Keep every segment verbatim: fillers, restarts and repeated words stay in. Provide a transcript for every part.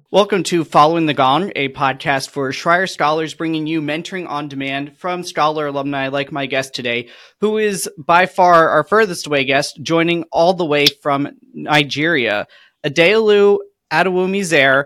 Welcome to Following the Gong, a podcast for Schreyer Scholars bringing you mentoring on demand from scholar alumni like my guest today, who is by far our furthest away guest, joining all the way from Nigeria. Adeolu Adewumi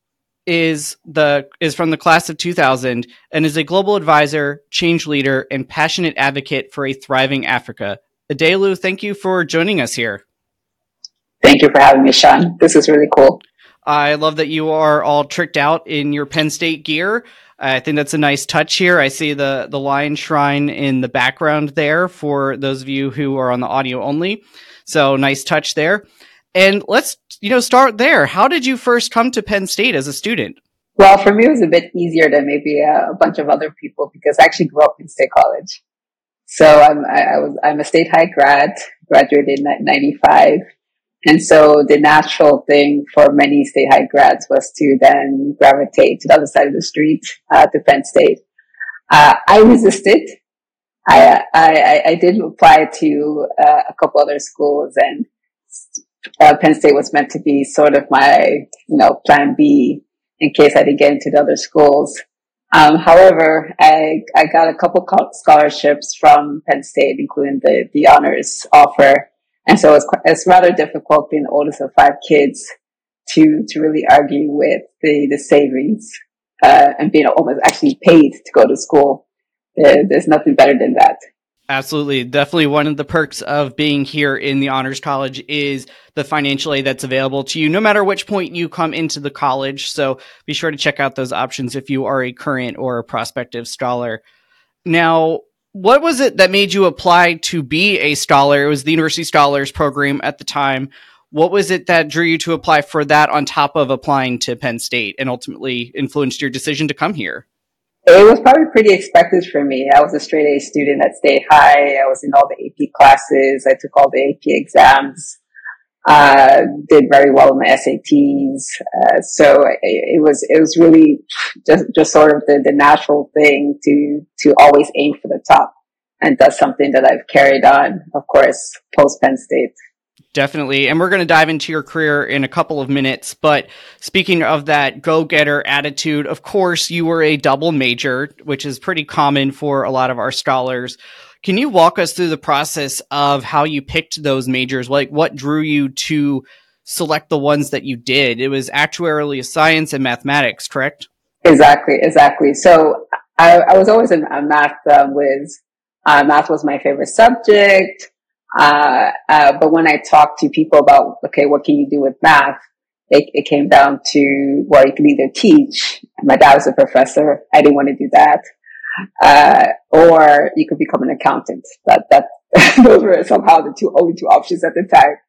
is the is from the class of two thousand and is a global advisor, change leader, and passionate advocate for a thriving Africa. Adeolu, thank you for joining us here. Thank you for having me, Sean. This is really cool. I love that you are all tricked out in your Penn State gear. I think that's a nice touch here. I see the, the lion shrine in the background there for those of you who are on the audio only. So nice touch there. And let's, you know, start there. How did you first come to Penn State as a student? Well, for me, it was a bit easier than maybe a, a bunch of other people because I actually grew up in State College. So I'm, I, I was, I'm a State High grad, graduated in ninety-five. And so the natural thing for many State High grads was to then gravitate to the other side of the street, uh, to Penn State. Uh, I resisted. I, I, I did apply to uh, a couple other schools, and uh, Penn State was meant to be sort of my, you know, plan B in case I didn't get into the other schools. Um, however, I, I got a couple scholarships from Penn State, including the, the honors offer. And so it's, it's rather difficult being the oldest of five kids to, to really argue with the, the savings, uh, and being almost actually paid to go to school. There, there's nothing better than that. Absolutely. Definitely one of the perks of being here in the Honors College is the financial aid that's available to you, no matter which point you come into the college. So be sure to check out those options if you are a current or a prospective scholar. Now, what was it that made you apply to be a scholar? It was the University Scholars Program at the time. What was it that drew you to apply for that on top of applying to Penn State and ultimately influenced your decision to come here? It was probably pretty expected for me. I was a straight A student at State High. I was in all the A P classes. I took all the A P exams, uh, did very well in my S A Ts. Uh, so it, it was, it was really just, just sort of the, the natural thing to, to always aim for the top. And that's something that I've carried on, of course, post Penn State. Definitely. And we're going to dive into your career in a couple of minutes. But speaking of that go-getter attitude, of course, you were a double major, which is pretty common for a lot of our scholars. Can you walk us through the process of how you picked those majors? Like, what drew you to select the ones that you did? It was actuarial science and mathematics, correct? Exactly, exactly. So I, I was always a math uh, whiz. Uh, math was my favorite subject. Uh, uh, but when I talked to people about, okay, what can you do with math? It, it came down to, well, you can either teach. My dad was a professor. I didn't want to do that. Uh, or you could become an accountant. That, that, those were somehow the two, only two options at the time.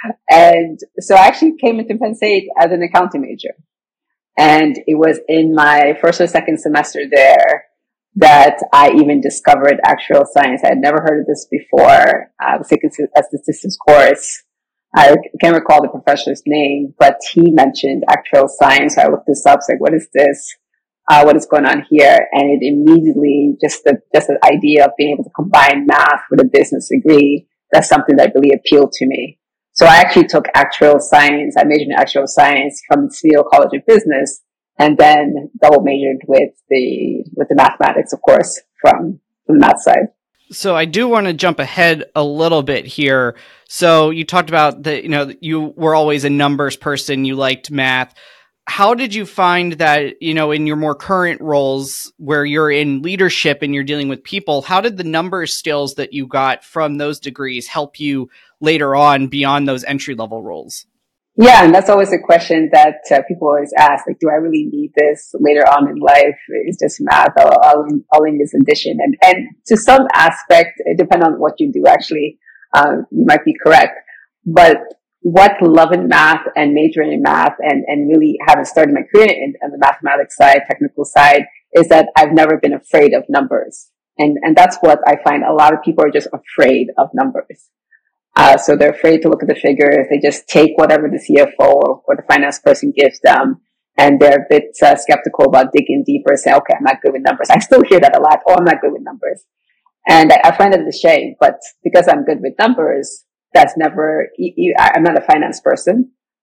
And so I actually came into Penn State as an accounting major. And it was in my first or second semester there that I even discovered actuarial science. I had never heard of this before. I was taking a statistics course. I can't recall the professor's name, but he mentioned actuarial science. So I looked this up, I was like, what is this? Uh, what is going on here? And it immediately, just the, just the idea of being able to combine math with a business degree, that's something that really appealed to me. So I actually took actuarial science. I majored in actuarial science from the Civil College of Business, and then double majored with the, with the mathematics, of course, from, from the math side. So I do want to jump ahead a little bit here. So you talked about that, you know, you were always a numbers person. You liked math. How did you find that, you know, in your more current roles where you're in leadership and you're dealing with people, how did the numbers skills that you got from those degrees help you later on beyond those entry level roles? Yeah, and that's always a question that uh, people always ask, like, do I really need this later on in life? Is just math all, all, in, all in this addition? And, and to some aspect, it depends on what you do, actually. Um, you might be correct. But what loving math and majoring in math and, and really having started my career in, in the mathematics side, technical side, is that I've never been afraid of numbers. And, and that's what I find a lot of people are just afraid of numbers. Uh, so they're afraid to look at the figures. They just take whatever the C F O or, or the finance person gives them. And they're a bit uh, skeptical about digging deeper and say, okay, I'm not good with numbers. I still hear that a lot. Oh, I'm not good with numbers. And I, I find it a shame, but because I'm good with numbers, that's never, I'm not a finance person.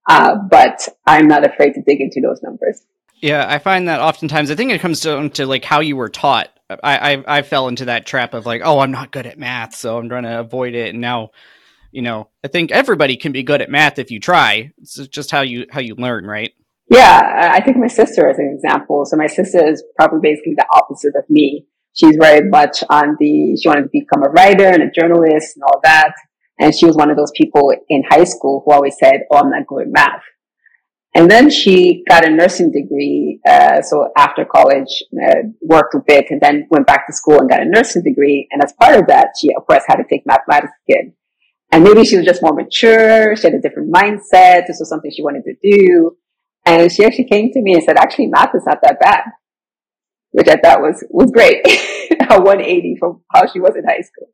Uh, but I'm not afraid to dig into those numbers. Yeah, I find that oftentimes, I think it comes down to like how you were taught. I, I I fell into that trap of like, oh, I'm not good at math, so I'm trying to avoid it. And now, you know, I think everybody can be good at math if you try. It's just how you how you learn, right? Yeah, I think my sister is an example. So my sister is probably basically the opposite of me. She's very much on the, she wanted to become a writer and a journalist and all that. And she was one of those people in high school who always said, oh, I'm not good at math. And then she got a nursing degree. Uh, so after college, uh, worked a bit and then went back to school and got a nursing degree. And as part of that, she, of course, had to take mathematics again. And maybe she was just more mature. She had a different mindset. This was something she wanted to do. And she actually came to me and said, actually, math is not that bad, which I thought was, was great. A one eighty from how she was in high school.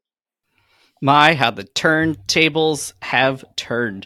My, how the turntables have turned.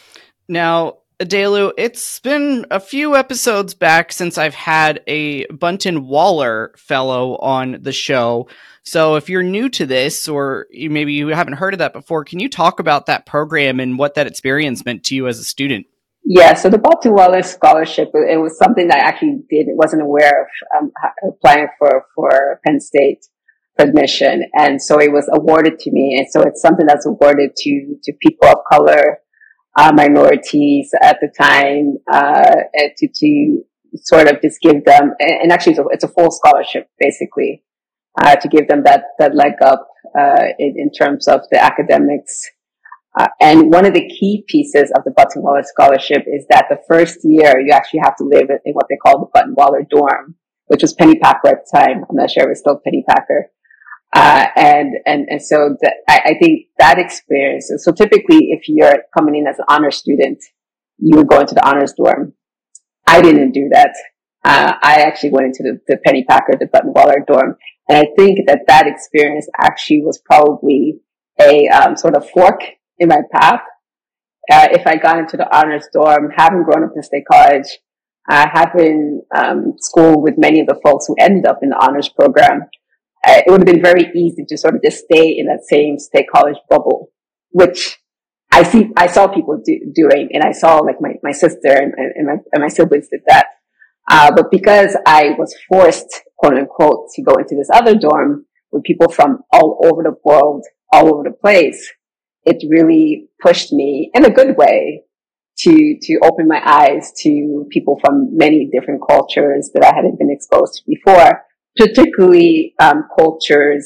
Now, Adelu, it's been a few episodes back since I've had a Bunton Waller fellow on the show. So if you're new to this, or maybe you haven't heard of that before, can you talk about that program and what that experience meant to you as a student? Yeah, so the Bunton Waller Scholarship, it was something that I actually did, wasn't aware of um, applying for, for Penn State for admission. And so it was awarded to me. And so it's something that's awarded to, to people of color, uh, minorities at the time, uh, to, to sort of just give them, and actually it's a, it's a full scholarship basically, uh, to give them that, that leg up, uh, in, in terms of the academics. Uh, and one of the key pieces of the Bunton Waller Scholarship is that the first year you actually have to live in what they call the Bunton Waller dorm, which was Pennypacker at the time. I'm not sure if it's still Pennypacker. Uh, and, and, and so the, I, I think that experience, so typically if you're coming in as an honor student, you would go into the honors dorm. I didn't do that. Uh, I actually went into the, the Pennypacker, the Bunton Waller dorm. And I think that that experience actually was probably a, um, sort of fork in my path. Uh, if I got into the honors dorm, having grown up in State College, uh, having, um, schooled with many of the folks who ended up in the honors program, Uh, it would have been very easy to sort of just stay in that same State College bubble, which I see, I saw people do, doing, and I saw like my, my sister and, and, my, and my siblings did that. Uh, but because I was forced, quote unquote, to go into this other dorm with people from all over the world, all over the place, it really pushed me in a good way to, to open my eyes to people from many different cultures that I hadn't been exposed to before. Particularly um, cultures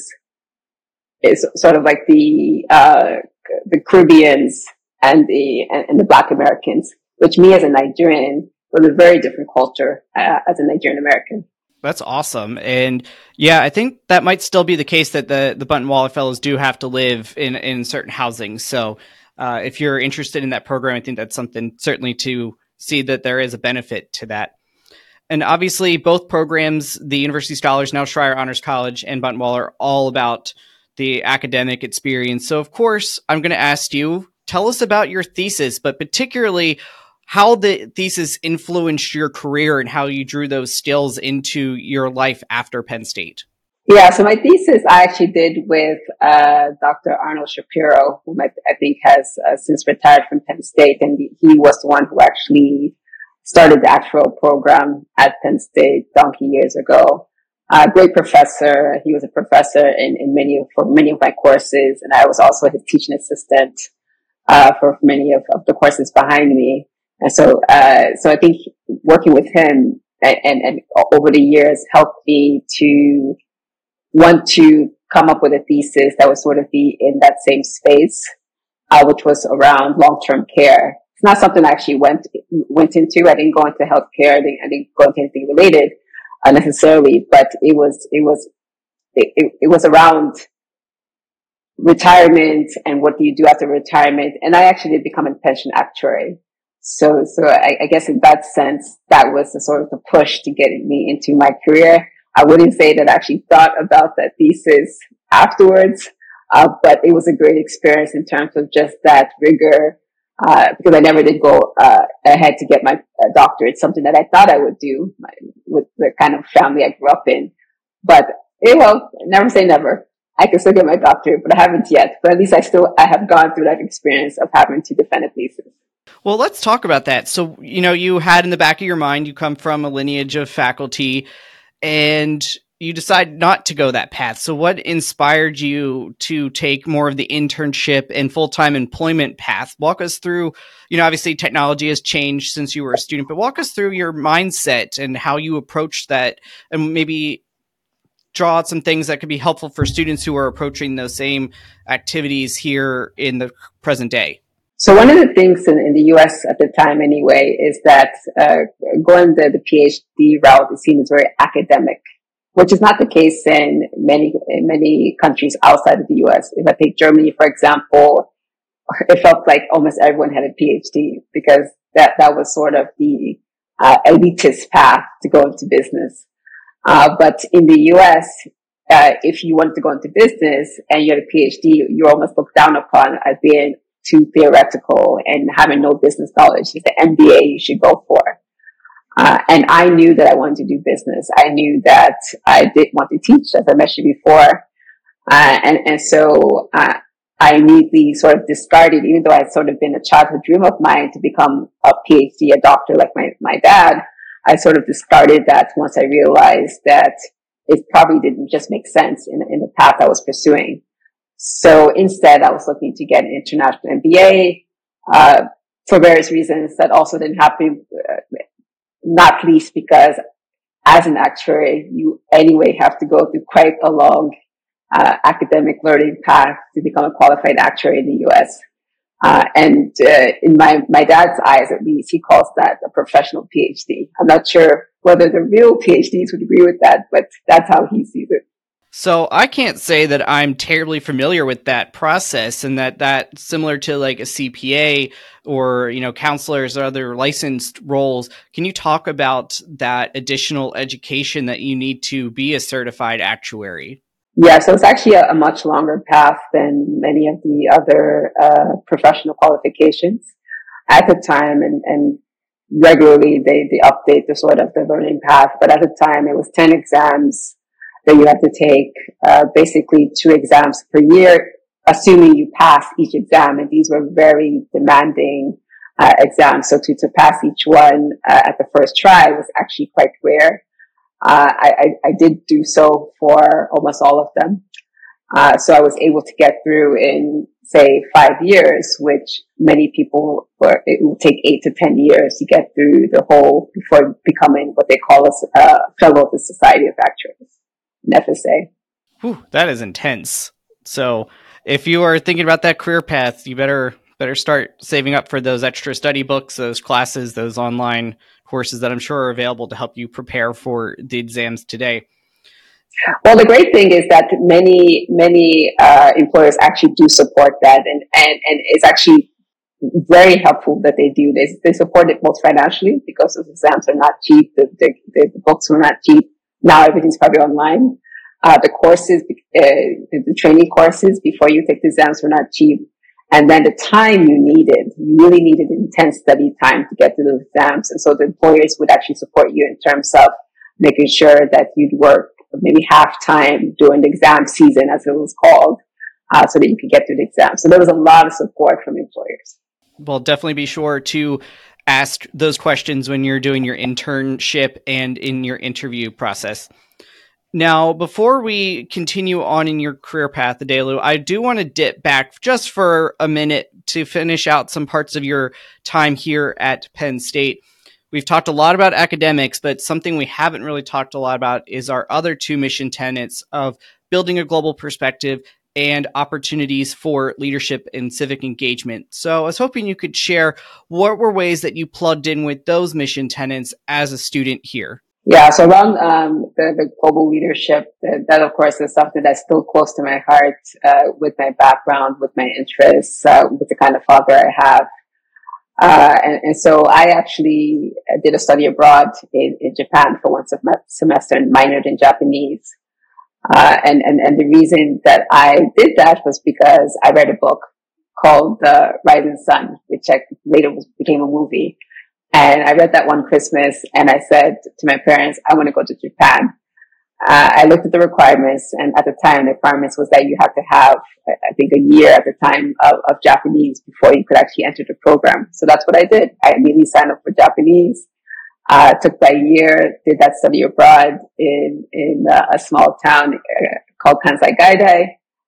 is sort of like the uh, the Caribbeans and the and, and the Black Americans, which me as a Nigerian was a very different culture uh, as a Nigerian American. That's awesome. And yeah, I think that might still be the case that the the Bunton Waller Fellows do have to live in in certain housing. So uh, if you're interested in that program, I think that's something certainly to see that there is a benefit to that. And obviously, both programs, the University Scholars, now Schreyer Honors College, and Bunton Waller, are all about the academic experience. So, of course, I'm going to ask you, tell us about your thesis, but particularly how the thesis influenced your career and how you drew those skills into your life after Penn State. Yeah, so my thesis I actually did with uh, Doctor Arnold Shapiro, whom I, I think has uh, since retired from Penn State, and he was the one who actually started the actual program at Penn State donkey years ago. Uh, great professor. He was a professor in, in many of, for many of my courses, and I was also his teaching assistant, uh, for many of, of the courses behind me. And so, uh, so I think working with him and, and, and over the years helped me to want to come up with a thesis that would sort of be in that same space, uh, which was around long-term care. It's not something I actually went went into. I didn't go into healthcare. I didn't, I didn't go into anything related uh, necessarily, but it was it was it, it, it was around retirement and what do you do after retirement. And I actually did become a pension actuary. So so I, I guess in that sense, that was the sort of the push to get me into my career. I wouldn't say that I actually thought about that thesis afterwards, uh, but it was a great experience in terms of just that rigor. Uh, because I never did go, uh, ahead to get my uh, doctorate, something that I thought I would do my, with the kind of family I grew up in. But, eh, well, never say never. I can still get my doctorate, but I haven't yet. But at least I still, I have gone through that experience of having to defend a thesis. Well, let's talk about that. So, you know, you had in the back of your mind, you come from a lineage of faculty and you decide not to go that path. So what inspired you to take more of the internship and full-time employment path? Walk us through, you know, obviously technology has changed since you were a student, but walk us through your mindset and how you approached that, and maybe draw out some things that could be helpful for students who are approaching those same activities here in the present day. So one of the things in, in the U S at the time anyway is that uh, going the, the PhD route is seen as very academic, which is not the case in many in many countries outside of the U S. If I take Germany, for example, it felt like almost everyone had a PhD because that, that was sort of the uh, elitist path to go into business. Uh, but in the U S, uh, if you wanted to go into business and you had a PhD, you're almost looked down upon as being too theoretical and having no business knowledge. It's the M B A you should go for. Uh, and I knew that I wanted to do business. I knew that I didn't want to teach, as I mentioned before. Uh, and, and so, uh, I immediately sort of discarded, even though I'd sort of been a childhood dream of mine to become a PhD, a doctor like my, my dad. I sort of discarded that once I realized that it probably didn't just make sense in, in the path I was pursuing. So instead, I was looking to get an international M B A, uh, for various reasons that also didn't happen, uh, not least because as an actuary, you anyway have to go through quite a long, uh, academic learning path to become a qualified actuary in the U S. Uh, and, uh, in my, my dad's eyes, at least, he calls that a professional PhD. I'm not sure whether the real PhDs would agree with that, but that's how he sees it. So I can't say that I'm terribly familiar with that process, and that that similar to like a C P A or, you know, counselors or other licensed roles. Can you talk about that additional education that you need to be a certified actuary? Yeah, so it's actually a, a much longer path than many of the other uh, professional qualifications at the time, and, and regularly they, they update the sort of the learning path. But at the time, it was ten exams that you had to take, uh, basically two exams per year, assuming you pass each exam. And these were very demanding uh, exams. So to, to pass each one uh, at the first try was actually quite rare. Uh, I, I, I did do so for almost all of them. Uh, so I was able to get through in, say, five years, which many people were, it would take eight to ten years to get through the whole before becoming what they call a uh, fellow of the Society of Actuaries. An F S A. Whew, that is intense. So if you are thinking about that career path, you better better start saving up for those extra study books, those classes, those online courses that I'm sure are available to help you prepare for the exams today. Well, the great thing is that many, many uh, employers actually do support that, and, and, and it's actually very helpful that they do this. They support it both financially because those exams are not cheap, the, the, the books were not cheap. Now everything's probably online. Uh, the courses, uh, the, the training courses before you take the exams were not cheap. And then the time you needed, you really needed intense study time to get to those exams. And so the employers would actually support you in terms of making sure that you'd work maybe half time during the exam season, as it was called, uh, so that you could get through the exam. So there was a lot of support from employers. Well, definitely be sure to ask those questions when you're doing your internship and in your interview process. Now, before we continue on in your career path, Adelu, I do want to dip back just for a minute to finish out some parts of your time here at Penn State. We've talked a lot about academics, but something we haven't really talked a lot about is our other two mission tenets of building a global perspective and opportunities for leadership and civic engagement. So I was hoping you could share what were ways that you plugged in with those mission tenets as a student here. Yeah, so around um, the, the global leadership, that, that of course is something that's still close to my heart, uh, with my background, with my interests, uh, with the kind of father I have. Uh, and, and so I actually did a study abroad in, in Japan for one semester and minored in Japanese. Uh, and, and, and the reason that I did that was because I read a book called The Rising Sun, which I later was, became a movie. And I read that one Christmas and I said to my parents, I want to go to Japan. uh, I looked at the requirements, and at the time, the requirements was that you had to have, I think, a year at the time of, of Japanese before you could actually enter the program. So that's what I did. I immediately signed up for Japanese. Uh, took that year, did that study abroad in in uh, a small town uh, called Kansai Gaidai.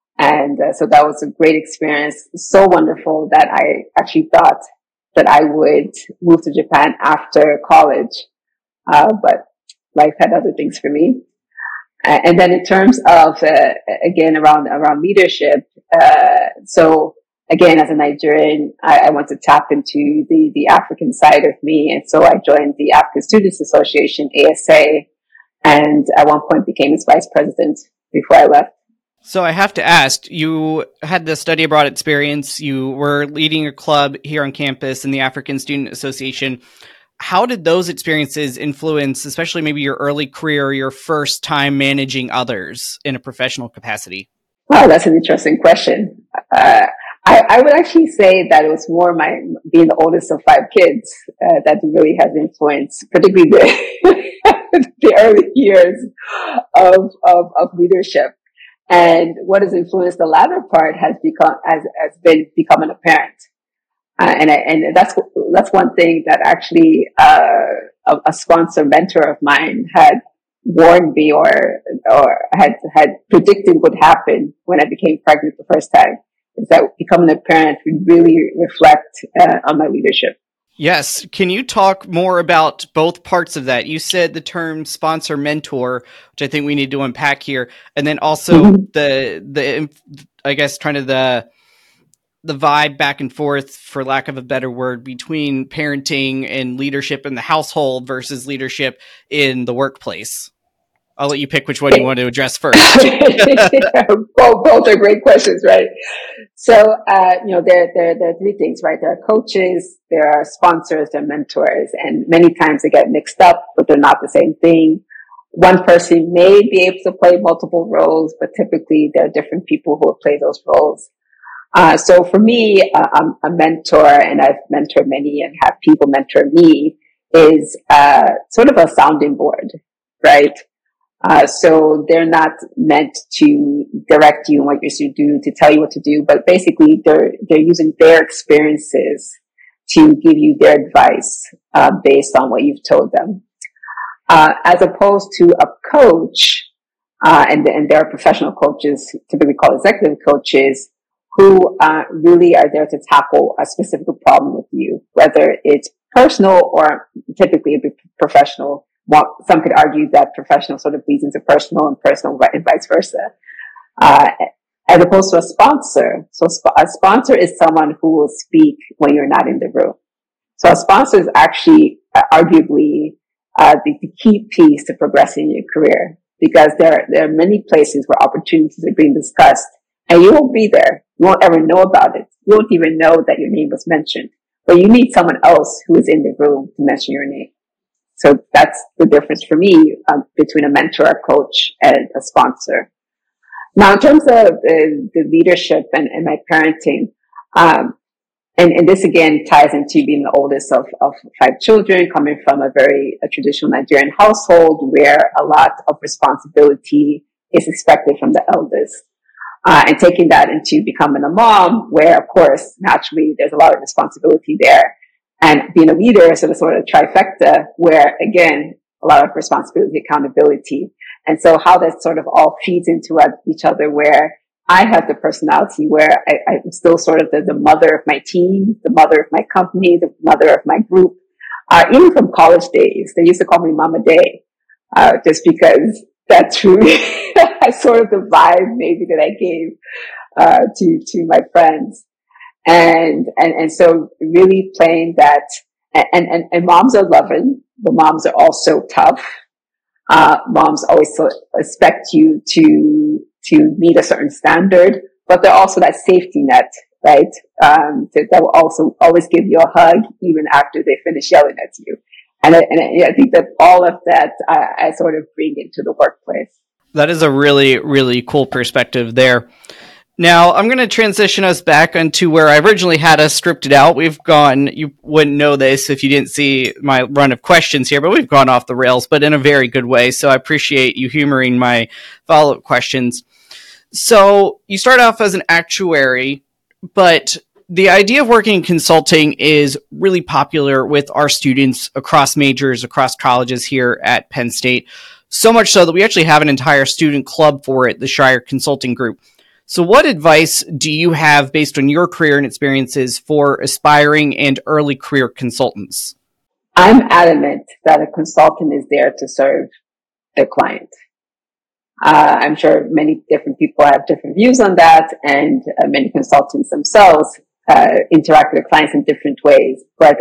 And uh, so that was a great experience, so wonderful that I actually thought that I would move to Japan after college. Uh, but life had other things for me. Uh, and then in terms of, uh, again, around, around leadership, uh, so again, as a Nigerian, I, I want to tap into the, the African side of me. And so I joined the African Students Association, A S A, and at one point became its vice president before I left. So I have to ask, you had the study abroad experience, you were leading a club here on campus in the African Student Association. How did those experiences influence, especially maybe your early career, your first time managing others in a professional capacity? Wow, that's an interesting question. Uh, I, I would actually say that it was more my being the oldest of five kids uh, that really has influenced, particularly the, the early years of, of, of leadership. And what has influenced the latter part has become has, has been becoming a parent. Uh, and I, and that's that's one thing that actually uh, a, a sponsor mentor of mine had warned me or or had had predicted would happen when I became pregnant the first time. Is that becoming a parent would really reflect uh, on my leadership. Yes. Can you talk more about both parts of that? You said the term sponsor mentor, which I think we need to unpack here, and then also mm-hmm. the the I guess kind of the the vibe back and forth, for lack of a better word, between parenting and leadership in the household versus leadership in the workplace. I'll let you pick which one you want to address first. both, both are great questions, right? So, uh, you know, there, there, there are three things, right? There are coaches, there are sponsors, there are mentors, and many times they get mixed up, but they're not the same thing. One person may be able to play multiple roles, but typically there are different people who will play those roles. Uh, so for me, uh, I'm a mentor, and I've mentored many and have people mentor me, is, uh, sort of a sounding board, right? Uh, so they're not meant to direct you on what you should do, to tell you what to do, but basically they're, they're using their experiences to give you their advice, uh, based on what you've told them. Uh, as opposed to a coach, uh, and, and there are professional coaches, typically called executive coaches, who, uh, really are there to tackle a specific problem with you, whether it's personal or typically professional. Well, some could argue that professional sort of bleeds into personal and personal and vice versa. Uh, as opposed to a sponsor. So a sponsor is someone who will speak when you're not in the room. So a sponsor is actually uh, arguably uh, the, the key piece to progressing your career, because there, there are many places where opportunities are being discussed and you won't be there. You won't ever know about it. You won't even know that your name was mentioned. But you need someone else who is in the room to mention your name. So that's the difference for me um, between a mentor, a coach, and a sponsor. Now, in terms of uh, the leadership and, and my parenting, um, and, and this again ties into being the oldest of, of five children, coming from a very a traditional Nigerian household where a lot of responsibility is expected from the eldest. Uh, and taking that into becoming a mom, where, of course, naturally, there's a lot of responsibility there. And being a leader is sort of, sort of trifecta, where, again, a lot of responsibility, accountability. And so how that sort of all feeds into each other, where I have the personality where I, I'm still sort of the, the mother of my team, the mother of my company, the mother of my group. Uh, even from college days, they used to call me Mama Day, uh, just because that's really sort of the vibe maybe that I gave, uh, to, to my friends. And, and, and so really playing that, and, and, and moms are loving, but moms are also tough. Uh, moms always so expect you to, to meet a certain standard, but they're also that safety net, right? Um, that, that will also always give you a hug even after they finish yelling at you. And I, and I think that all of that I, I sort of bring into the workplace. That is a really, really cool perspective there. Now, I'm going to transition us back into where I originally had us scripted out. We've gone, you wouldn't know this if you didn't see my run of questions here, but we've gone off the rails, but in a very good way. So I appreciate you humoring my follow-up questions. So you start off as an actuary, but the idea of working in consulting is really popular with our students across majors, across colleges here at Penn State. So much so that we actually have an entire student club for it, the Schreier Consulting Group. So what advice do you have based on your career and experiences for aspiring and early career consultants? I'm adamant that a consultant is there to serve their client. Uh, I'm sure many different people have different views on that, and uh, many consultants themselves uh, interact with their clients in different ways. But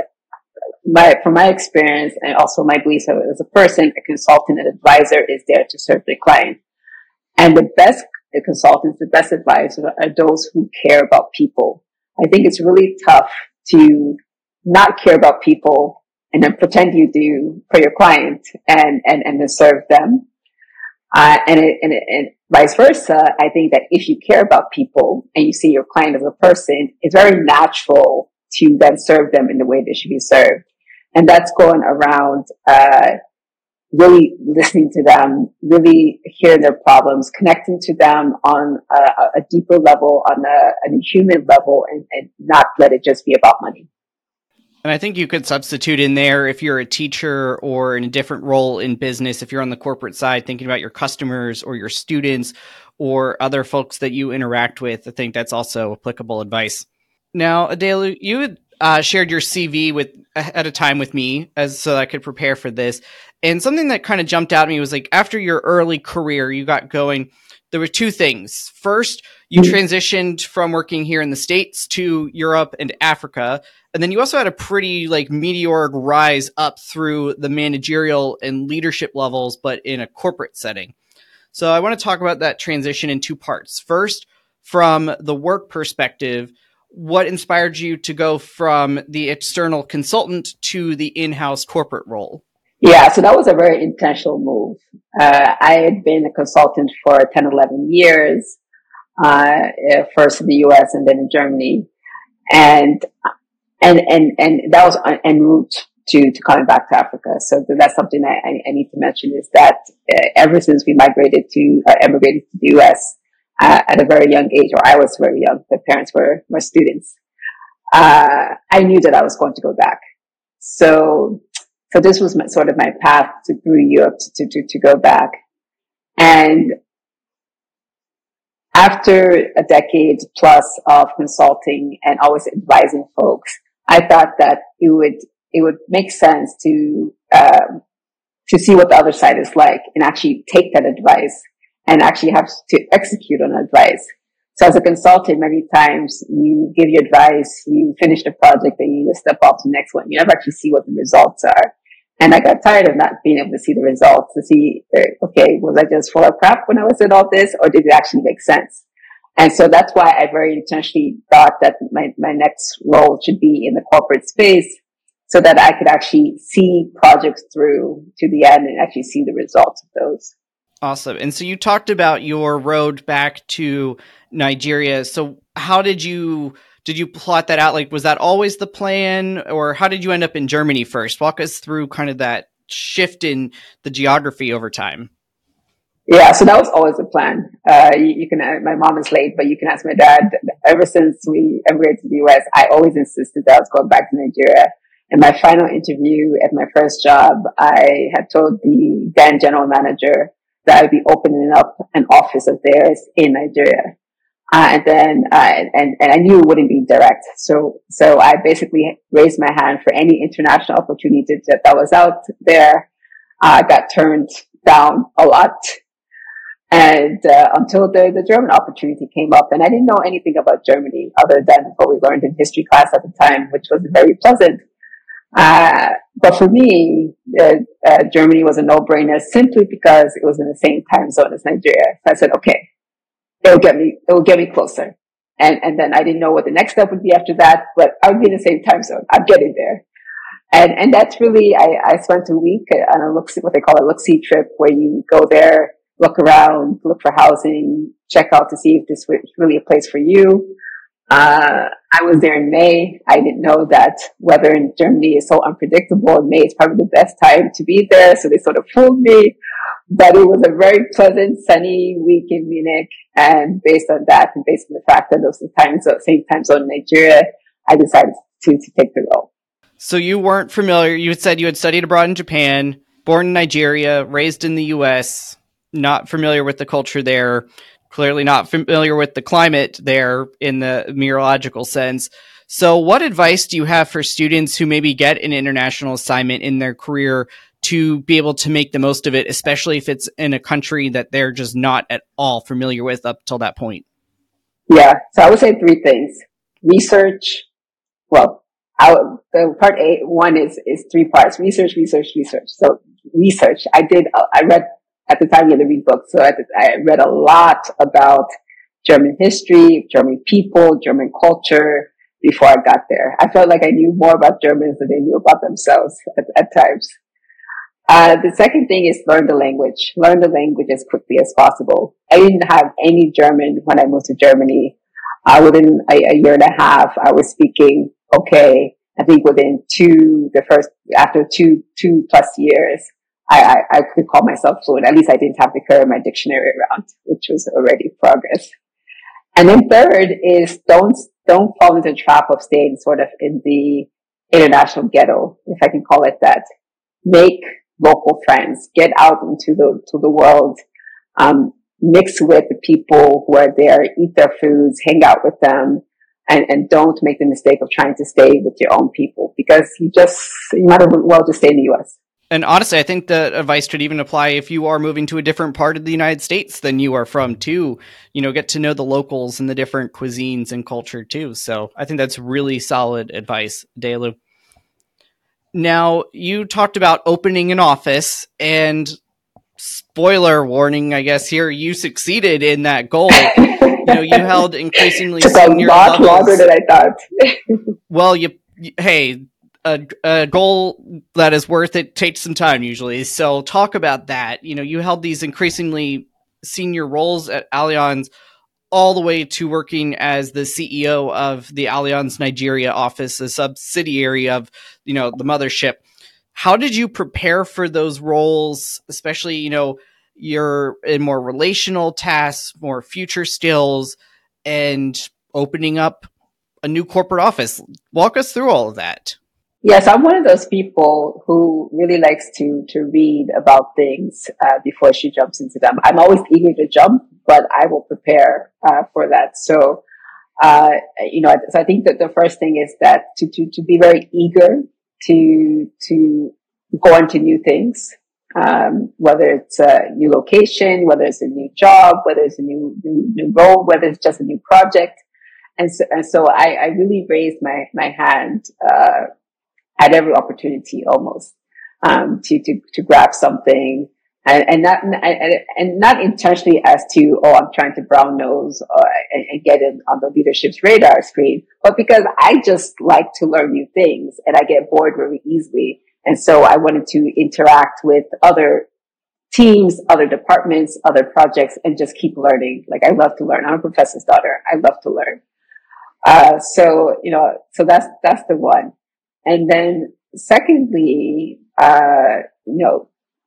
my, from my experience and also my beliefs as a person, a consultant and advisor is there to serve their client. And the best the consultants, the best advisors are those who care about people. I think it's really tough to not care about people and then pretend you do for your client and, and, and to serve them. Uh, and, it, and, it, and vice versa. I think that if you care about people and you see your client as a person, it's very natural to then serve them in the way they should be served. And that's going around, uh, really listening to them, really hearing their problems, connecting to them on a, a deeper level, on a, a human level, and, and not let it just be about money. And I think you could substitute in there if you're a teacher or in a different role in business, if you're on the corporate side, thinking about your customers or your students or other folks that you interact with. I think that's also applicable advice. Now, Adelu, you had uh, shared your C V with at a time with me as so I could prepare for this. And something that kind of jumped out at me was like, after your early career, you got going, there were two things. First, you transitioned from working here in the States to Europe and Africa. And then you also had a pretty like meteoric rise up through the managerial and leadership levels, but in a corporate setting. So I want to talk about that transition in two parts. First, from the work perspective, what inspired you to go from the external consultant to the in-house corporate role? Yeah, so that was a very intentional move. Uh, I had been a consultant for ten, eleven years, uh, first in the U S and then in Germany. And, and, and, and that was en route to, to coming back to Africa. So that's something I, I need to mention is that uh, ever since we migrated to, uh, emigrated to the U S uh, at a very young age, or I was very young, the parents were, were students, uh, I knew that I was going to go back. So, So this was my, sort of my path to, through Europe to, to, to go back. And after a decade plus of consulting and always advising folks, I thought that it would, it would make sense to, um, to see what the other side is like and actually take that advice and actually have to execute on advice. So as a consultant, many times you give your advice, you finish the project, and you just step off to the next one. You never actually see what the results are. And I got tired of not being able to see the results, to see, okay, was I just full of crap when I was in all this, or did it actually make sense? And so that's why I very intentionally thought that my, my next role should be in the corporate space so that I could actually see projects through to the end and actually see the results of those. Awesome. And so you talked about your road back to Nigeria. So how did you... Did you plot that out? Like, was that always the plan, or how did you end up in Germany first? Walk us through kind of that shift in the geography over time. Yeah, so that was always the plan. Uh, you, you can, uh, my mom is late, but you can ask my dad. Ever since we emigrated to the U S, I always insisted that I was going back to Nigeria. In my final interview at my first job, I had told the then general manager that I'd be opening up an office of theirs in Nigeria. Uh, and then, uh, and, and I knew it wouldn't be direct. So, so I basically raised my hand for any international opportunity that, that was out there. I uh, got turned down a lot. And, uh, until the, the German opportunity came up, and I didn't know anything about Germany other than what we learned in history class at the time, which was very pleasant. Uh, but for me, uh, uh, Germany was a no-brainer simply because it was in the same time zone as Nigeria. So I said, okay. It will get me, it will get me closer. And, and then I didn't know what the next step would be after that, but I would be in the same time zone. I'm getting there. And, and that's really, I, I spent a week on a look-see, what they call a look-see trip, where you go there look around, look for housing, check out to see if this was really a place for you. Uh, I was there in May. I didn't know that weather in Germany is so unpredictable. May is probably the best time to be there. So they sort of fooled me, but it was a very pleasant, sunny week in Munich. And based on that, and based on the fact that it was the time zone, same time zone in Nigeria, I decided to, to take the role. So you weren't familiar. You had said you had studied abroad in Japan, born in Nigeria, raised in the U S, not familiar with the culture there. Clearly not familiar with the climate there in the meteorological sense. So what advice do you have for students who maybe get an international assignment in their career to be able to make the most of it, especially if it's in a country that they're just not at all familiar with up till that point? Yeah. So I would say three things. Research. Well, I would, the part A, one is, is three parts. Research, research, research. So research. I did, I read at the time you had to read books. So I, I read a lot about German history, German people, German culture before I got there. I felt like I knew more about Germans than they knew about themselves at, at times. Uh, the second thing is learn the language. Learn the language as quickly as possible. I didn't have any German when I moved to Germany. Uh, within a, a year and a half, I was speaking okay. I think within two, the first, after two, two plus years, I, I, I could call myself fluent. At least I didn't have to carry my dictionary around, which was already progress. And then third is don't, don't fall into the trap of staying sort of in the international ghetto, if I can call it that. Make local friends, get out into the, to the world, um, mix with the people who are there, eat their foods, hang out with them, and, and don't make the mistake of trying to stay with your own people because you just, you might as well just stay in the U S. And honestly, I think the advice could even apply if you are moving to a different part of the United States than you are from too. You know, get to know the locals and the different cuisines and culture too. So I think that's really solid advice, Delu. Now, you talked about opening an office, and spoiler warning, I guess here, you succeeded in that goal. You know, you held increasingly senior a lot levels. longer than I thought. Well, you, hey, a, a goal that is worth it takes some time usually. So talk about that. You know, you held these increasingly senior roles at Allianz all the way to working as the C E O of the Allianz Nigeria office, a subsidiary of, you know, the mothership. How did you prepare for those roles, especially, you know, you're in more relational tasks, more future skills, and opening up a new corporate office? Walk us through all of that. Yes, I'm one of those people who really likes to to read about things uh, before she jumps into them. I'm always eager to jump, but I will prepare uh, for that. So, uh, you know, so I think that the first thing is that to to to be very eager to to go into new things, um, whether it's a new location, whether it's a new job, whether it's a new new, new role, whether it's just a new project, and so and so I, I really raised my my hand. Uh, at every opportunity almost, um, to, to, to grab something and, and not, and, and not intentionally as to, oh, I'm trying to brown nose or, and, and get it on the leadership's radar screen, but because I just like to learn new things and I get bored very easily. And so I wanted to interact with other teams, other departments, other projects, and just keep learning. Like I love to learn. I'm a professor's daughter. I love to learn. Uh, so, you know, so that's, that's the one. And then secondly, uh, you know,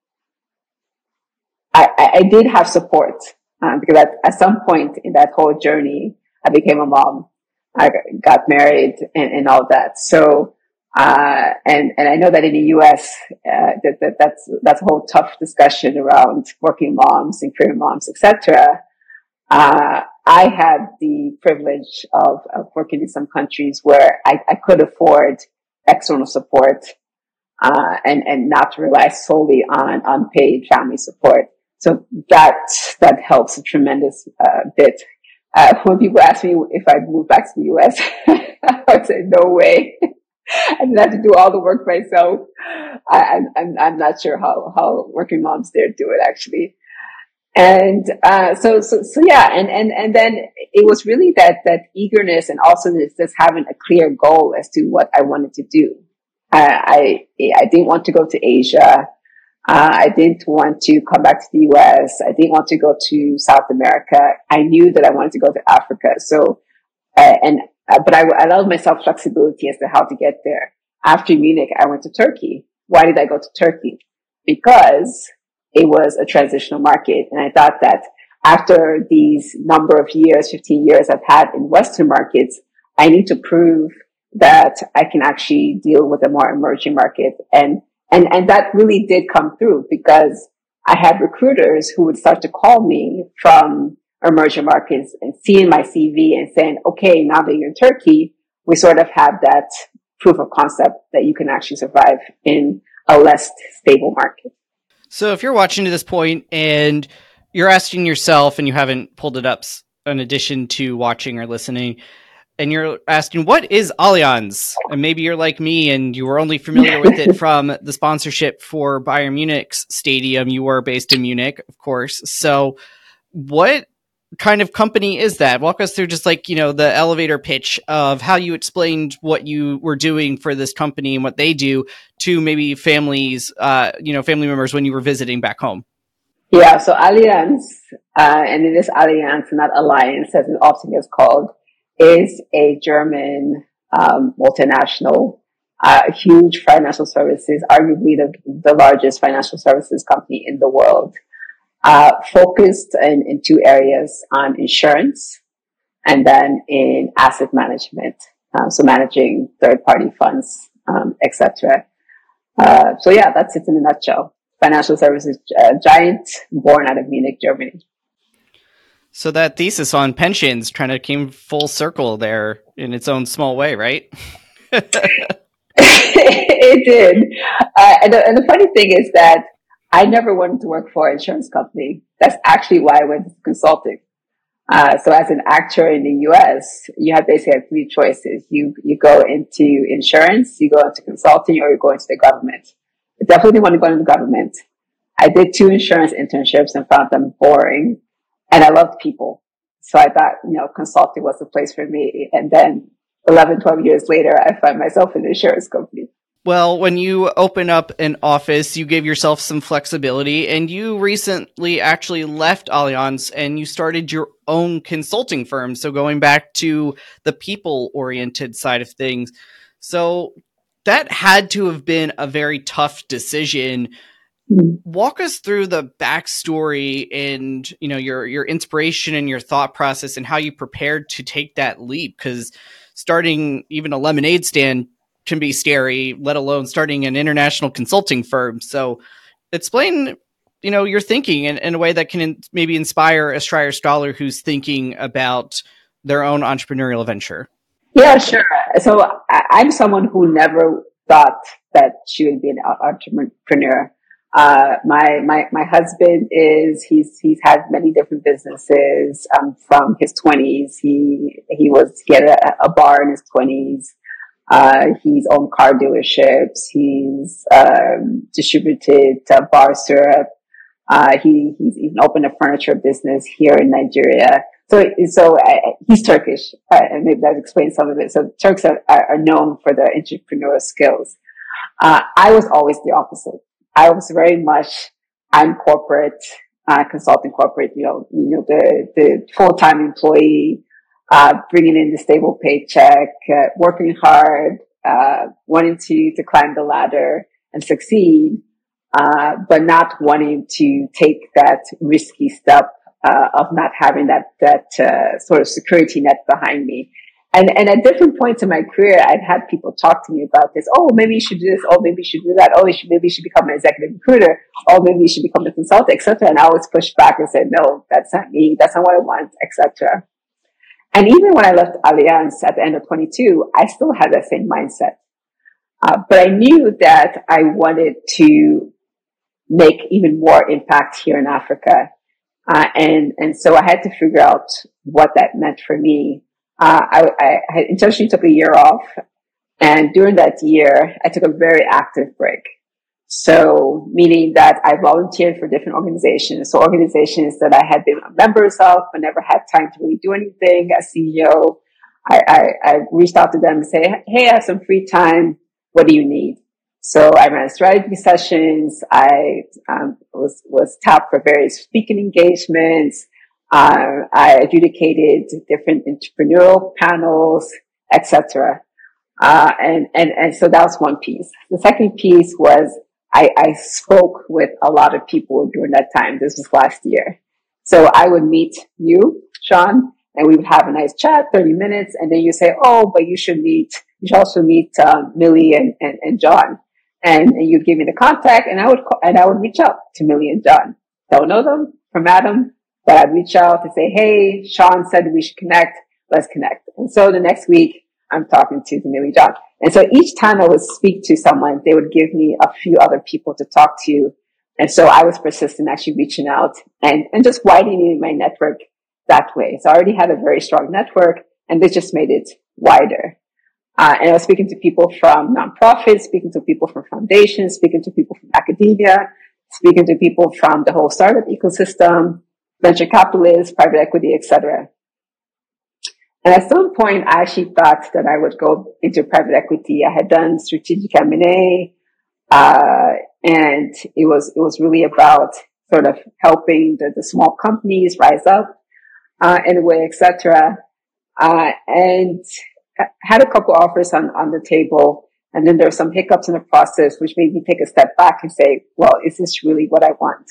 I, I did have support, um, because at, at some point in that whole journey, I became a mom. I got married and, and all that. So, uh, and, and I know that in the U S, uh, that, that, that's, that's a whole tough discussion around working moms and career moms, et cetera. Uh, I had the privilege of, of working in some countries where I, I could afford external support, uh, and, and not to rely solely on unpaid family support. So that, that helps a tremendous, uh, bit. Uh, when people ask me if I'd move back to the U S, I would say no way. I didn't have to do all the work myself. I, I'm, I'm not sure how, how working moms there do it actually. And, uh, so, so, so yeah, and, and, and then it was really that, that eagerness and also this, this having a clear goal as to what I wanted to do. I, I, I didn't want to go to Asia. Uh, I didn't want to come back to the U S. I didn't want to go to South America. I knew that I wanted to go to Africa. So, uh, and, uh, but I, I allowed myself flexibility as to how to get there. After Munich, I went to Turkey. Why did I go to Turkey? Because it was a transitional market. And I thought that after these number of years, fifteen years I've had in Western markets, I need to prove that I can actually deal with a more emerging market. And, and, and that really did come through because I had recruiters who would start to call me from emerging markets and seeing my C V and saying, okay, now that you're in Turkey, we sort of have that proof of concept that you can actually survive in a less stable market. So if you're watching to this point and you're asking yourself, and you haven't pulled it up in addition to watching or listening, and you're asking, what is Allianz? And maybe you're like me and you were only familiar with it from the sponsorship for Bayern Munich's stadium. You were based in Munich, of course. So what kind of company is that? Walk us through just like, you know, the elevator pitch of how you explained what you were doing for this company and what they do to maybe families, uh, you know, family members when you were visiting back home. Yeah. So Allianz, uh, and it is Allianz, not Alliance, as it often is called, is a German, um, multinational, uh, huge financial services, arguably the, the largest financial services company in the world. Uh, focused in, in two areas, on insurance and then in asset management. Uh, so managing third party funds, um, et cetera. Uh, so yeah, that's it in a nutshell. Financial services uh, giant born out of Munich, Germany. So that thesis on pensions kind of came full circle there in its own small way, right? It did. Uh, and, the, and the funny thing is that I never wanted to work for an insurance company. That's actually why I went to consulting. Uh, so as an actor in the U S, you have basically have three choices. You, you go into insurance, you go into consulting, or you go into the government. I definitely didn't want to go into the government. I did two insurance internships and found them boring. And I loved people. So I thought, you know, consulting was the place for me. And then eleven, twelve years later, I find myself in an insurance company. Well, when you open up an office, you give yourself some flexibility, and you recently actually left Allianz and you started your own consulting firm. So going back to the people-oriented side of things. So that had to have been a very tough decision. Walk us through the backstory and, you know, your, your inspiration and your thought process and how you prepared to take that leap. Because starting even a lemonade stand can be scary, let alone starting an international consulting firm. So explain, you know, your thinking in, in a way that can in, maybe inspire a Stryer scholar who's thinking about their own entrepreneurial venture. Yeah, sure. So I, I'm someone who never thought that she would be an entrepreneur. Uh, my, my, my husband is, he's, he's had many different businesses, um, from his twenties. He, he was, he had a, a bar in his twenties. Uh, he's owned car dealerships. He's, um, distributed uh, bar syrup. Uh, he, he's even opened a furniture business here in Nigeria. So, so uh, he's Turkish, uh, and maybe that explains some of it. So Turks are, are known for their entrepreneurial skills. Uh, I was always the opposite. I was very much, I'm corporate, uh, consulting corporate, you know, you know, the, the full-time employee, uh, bringing in the stable paycheck, uh, working hard, uh, wanting to, to climb the ladder and succeed, uh, but not wanting to take that risky step, uh, of not having that, that, uh, sort of security net behind me. And, and at different points in my career, I'd had people talk to me about this. Oh, maybe you should do this. Oh, maybe you should do that. Oh, you should, maybe you should become an executive recruiter. Oh, maybe you should become a consultant, et cetera. And I always pushed back and said, no, that's not me. That's not what I want, et cetera. And even when I left Allianz at the end of twenty-two, I still had that same mindset. Uh, but I knew that I wanted to make even more impact here in Africa. Uh, and, and so I had to figure out what that meant for me. Uh, I, I had intentionally took a year off, and during that year, I took a very active break. So, meaning that I volunteered for different organizations. So organizations that I had been members of, but never had time to really do anything as C E O. I, I, I reached out to them and say, hey, I have some free time. What do you need? So I ran strategy sessions. I um, was was tapped for various speaking engagements. Uh, I adjudicated different entrepreneurial panels, et cetera. Uh, and, and, and so that was one piece. The second piece was I, I spoke with a lot of people during that time. This was last year. So I would meet you, Sean, and we would have a nice chat, thirty minutes. And then you say, oh, but you should meet, you should also meet, um, Millie and, and, and John. And, and you'd give me the contact and I would, call, and I would reach out to Millie and John. Don't know them from Adam, but I'd reach out to say, hey, Sean said we should connect. Let's connect. And so the next week, I'm talking to Millie John. And so each time I would speak to someone, they would give me a few other people to talk to. And so I was persistent actually reaching out and, and just widening my network that way. So I already had a very strong network and this just made it wider. Uh, and I was speaking to people from nonprofits, speaking to people from foundations, speaking to people from academia, speaking to people from the whole startup ecosystem, venture capitalists, private equity, et cetera. And at some point, I actually thought that I would go into private equity. I had done strategic M and A, uh, and it was, it was really about sort of helping the, the small companies rise up, uh, in a way, et cetera. Uh, and had a couple offers on, on the table. And then there were some hiccups in the process, which made me take a step back and say, well, is this really what I want?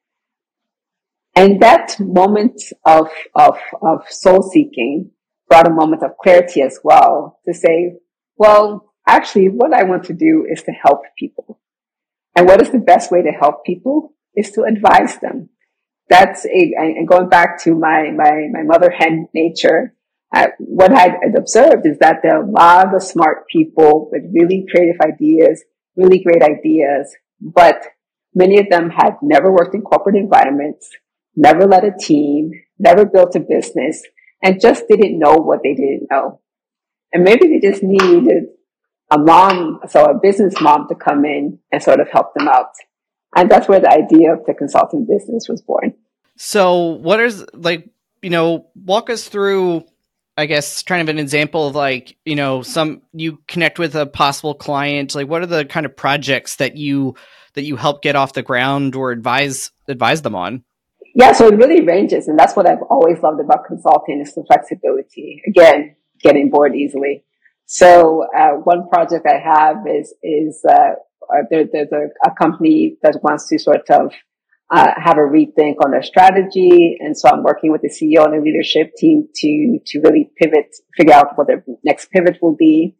And that moment of, of, of soul seeking brought a moment of clarity as well to say, well, actually what I want to do is to help people. And what is the best way to help people is to advise them. That's a, and going back to my, my, my mother hen nature, uh, what I had observed is that there are a lot of smart people with really creative ideas, really great ideas, but many of them had never worked in corporate environments, never led a team, never built a business, and just didn't know what they didn't know. And maybe they just needed a mom, so a business mom to come in and sort of help them out. And that's where the idea of the consulting business was born. So what is, like, you know, walk us through, I guess, kind of an example of, like, you know, some, you connect with a possible client, like what are the kind of projects that you, that you help get off the ground or advise, advise them on? Yeah, so it really ranges. And that's what I've always loved about consulting is the flexibility. Again, getting bored easily. So, uh, one project I have is, is, uh, there, there's a, a company that wants to sort of, uh, have a rethink on their strategy. And so I'm working with the C E O and the leadership team to, to really pivot, figure out what their next pivot will be.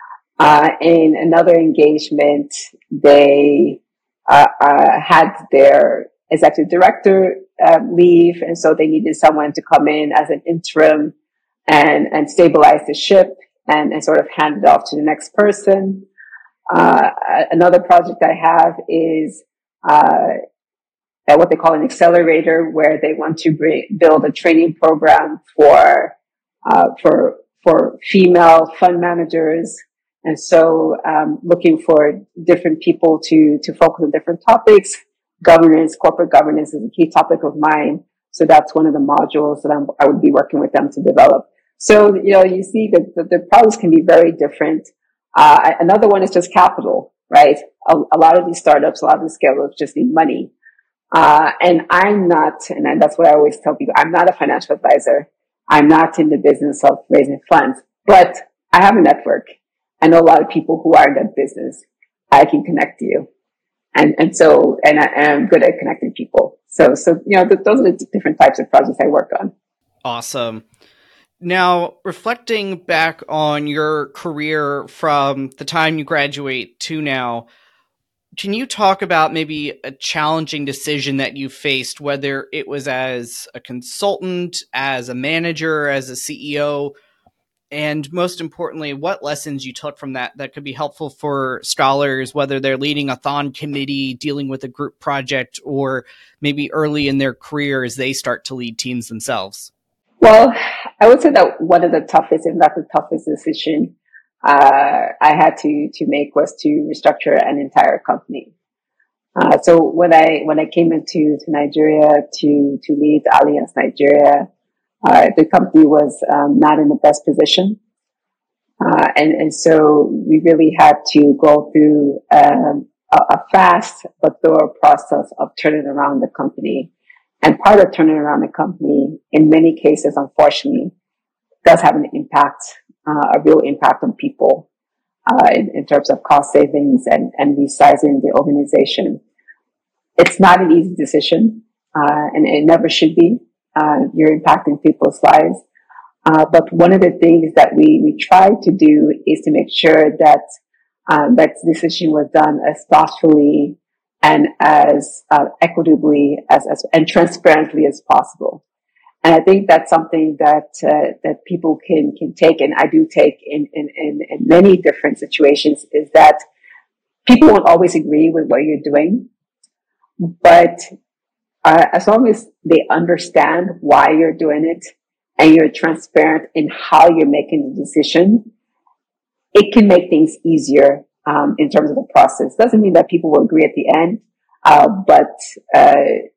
Uh, in another engagement, they, uh, uh, had their executive director, uh, leave. And so they needed someone to come in as an interim and, and stabilize the ship and, and sort of hand it off to the next person. Uh, another project I have is, uh, what they call an accelerator, where they want to bring, build a training program for, uh, for, for female fund managers. And so, um, looking for different people to, to focus on different topics. Governance, corporate governance is a key topic of mine. So that's one of the modules that I'm, I would be working with them to develop. So, you know, you see that the, the problems can be very different. Uh, another one is just capital, right? A, a lot of these startups, a lot of these scale-ups just need money. Uh, and I'm not, and that's what I always tell people, I'm not a financial advisor. I'm not in the business of raising funds, but I have a network. I know a lot of people who are in that business. I can connect you. And, and so, and I am good at connecting people. So, so, you know, th- those are the different types of projects I work on. Awesome. Now, reflecting back on your career from the time you graduate to now, can you talk about maybe a challenging decision that you faced, whether it was as a consultant, as a manager, as a C E O, and most importantly, what lessons you took from that that could be helpful for scholars, whether they're leading a Thon committee, dealing with a group project, or maybe early in their career as they start to lead teams themselves? Well, I would say that one of the toughest, if not the toughest decision uh, I had to to make was to restructure an entire company. Uh, so when I when I came into to Nigeria to to lead Allianz Nigeria, uh, the company was um, not in the best position. Uh, and, and so we really had to go through um, a, a fast but thorough process of turning around the company. And part of turning around the company, in many cases, unfortunately, does have an impact, uh, a real impact on people uh, in, in terms of cost savings and, and resizing the organization. It's not an easy decision, uh, and it never should be. Uh, you're impacting people's lives. Uh, but one of the things that we, we try to do is to make sure that um, that decision was done as thoughtfully and as uh, equitably as, as and transparently as possible. And I think that's something that uh, that people can can take, and I do take in, in, in, in many different situations, is that people won't always agree with what you're doing, but uh, as long as they understand why you're doing it and you're transparent in how you're making the decision, it can make things easier um, in terms of the process. Doesn't mean that people will agree at the end, uh, but uh,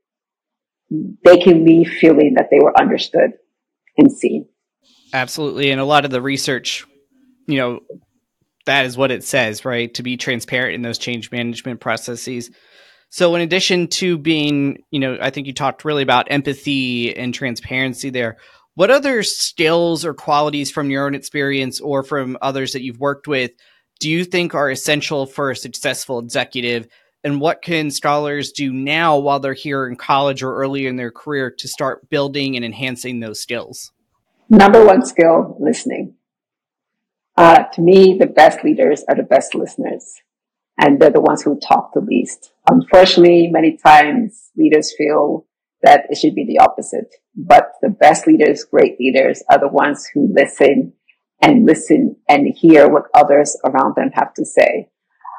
they can leave feeling that they were understood and seen. Absolutely. And a lot of the research, you know, that is what it says, right? To be transparent in those change management processes. So in addition to being, you know, I think you talked really about empathy and transparency there. What other skills or qualities from your own experience or from others that you've worked with do you think are essential for a successful executive? And what can scholars do now while they're here in college or earlier in their career to start building and enhancing those skills? Number one skill, listening. Uh, to me, the best leaders are the best listeners, and they're the ones who talk the least. Unfortunately, many times leaders feel that it should be the opposite, but the best leaders, great leaders, are the ones who listen and listen and hear what others around them have to say.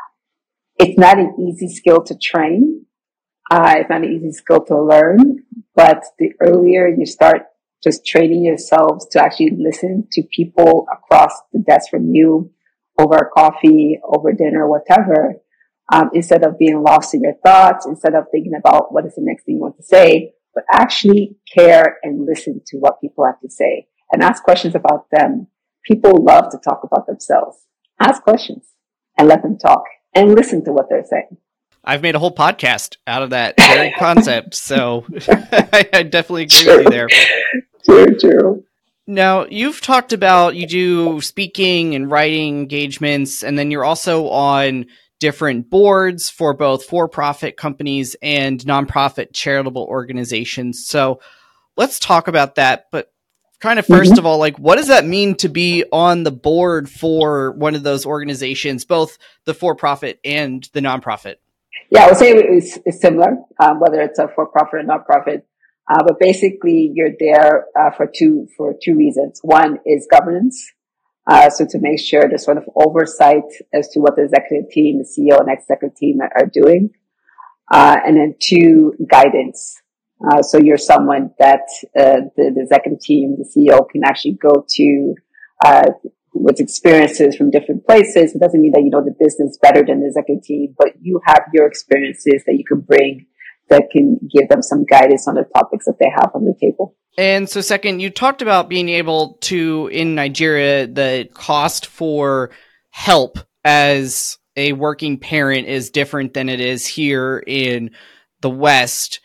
It's not an easy skill to train. Uh, it's not an easy skill to learn, but the earlier you start just training yourselves to actually listen to people across the desk from you, over coffee, over dinner, whatever, um, instead of being lost in your thoughts, instead of thinking about what is the next thing you want to say, but actually care and listen to what people have to say and ask questions about them. People love to talk about themselves. Ask questions and let them talk and listen to what they're saying. I've made a whole podcast out of that very concept, so I, I definitely agree True. with you there. True, true. Now, you've talked about you do speaking and writing engagements, and then you're also on different boards for both for-profit companies and nonprofit charitable organizations. So let's talk about that. But kind of first mm-hmm. of all, like, what does that mean to be on the board for one of those organizations, both the for-profit and the nonprofit? Yeah, I would say it's, it's similar, um, whether it's a for-profit or nonprofit. Uh, but basically, you're there uh, for two for two reasons. One is governance, uh, so to make sure there's sort of oversight as to what the executive team, the C E O, and executive team are, are doing, uh, and then two, guidance. Uh, so you're someone that uh, the, the executive team, the C E O, can actually go to uh, with experiences from different places. It doesn't mean that you know the business better than the executive team, but you have your experiences that you can bring that can give them some guidance on the topics that they have on the table. And so second, you talked about being able to, in Nigeria, the cost for help as a working parent is different than it is here in the West.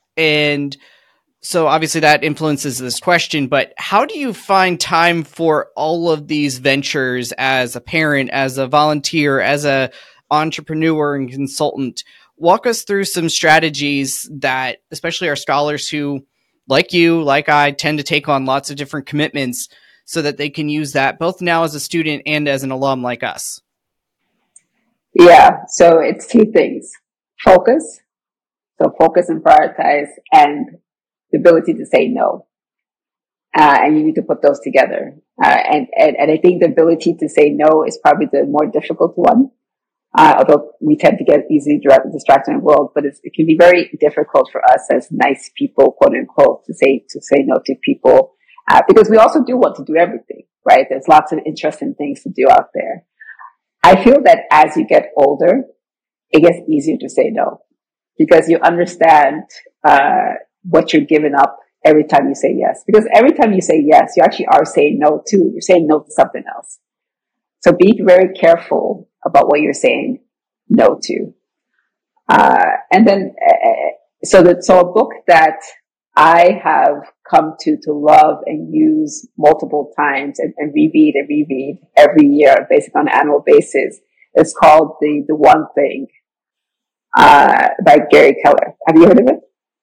And so obviously that influences this question, but how do you find time for all of these ventures as a parent, as a volunteer, as a entrepreneur and consultant? Walk us through some strategies that, especially our scholars who, like you, like I, tend to take on lots of different commitments so that they can use that both now as a student and as an alum like us. Yeah, so it's two things. Focus. So focus and prioritize, and the ability to say no. Uh, and you need to put those together. Uh, and, and, and I think the ability to say no is probably the more difficult one. Uh, although we tend to get easily distracted in the world, but it's, it can be very difficult for us as nice people, quote unquote, to say, to say no to people. Uh, because we also do want to do everything, right? There's lots of interesting things to do out there. I feel that as you get older, it gets easier to say no because you understand, uh, what you're giving up every time you say yes. Because every time you say yes, you actually are saying no too. You're saying no to something else. So be very careful about what you're saying no to. Uh, and then, uh, so that, so a book that I have come to, to love and use multiple times and, and reread and reread every year, basically on an annual basis, is called The, The One Thing, uh, by Gary Keller. Have you heard of it?